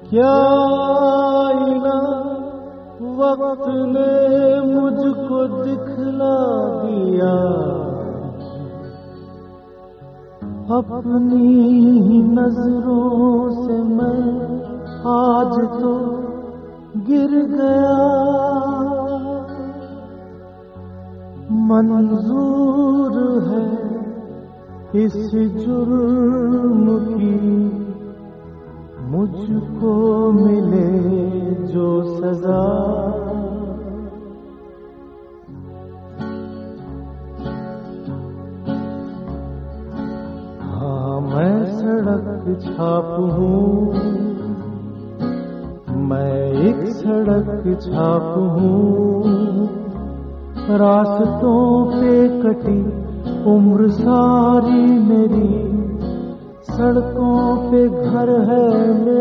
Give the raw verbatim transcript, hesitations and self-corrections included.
क्या आईना वक्त ने मुझको दिखला दिया, अपनी नजरों से मैं आज तो गिर गया। मंजूर है इस जुर्म की मुझको मिले जो सजा। हाँ मैं सड़क छाप हूँ, मैं एक सड़क छाप हूँ। रास्तों पे कटी उम्र सारी मेरी, सड़कों पे घर है